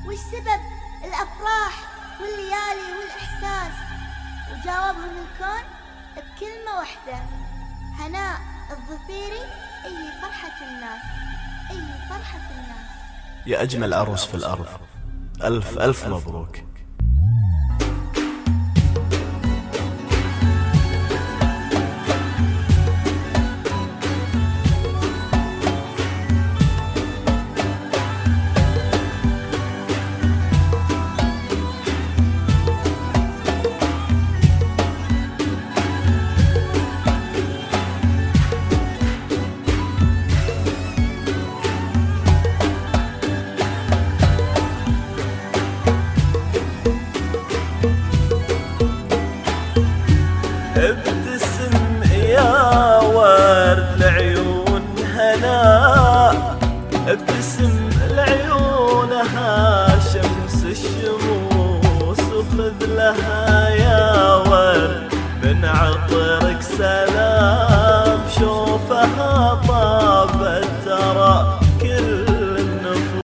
وش سبب الأفراح والليالي والإحساس؟ وجاوبهم الكون بكلمة واحدة: هناء الظفيري. أي فرحة الناس، أي فرحة الناس. يا أجمل عروس في الأرض، ألف ألف مبروك. ابتسم يا ورد لعيون هناء، ابتسم لعيونها شمس الشموس وخذ لها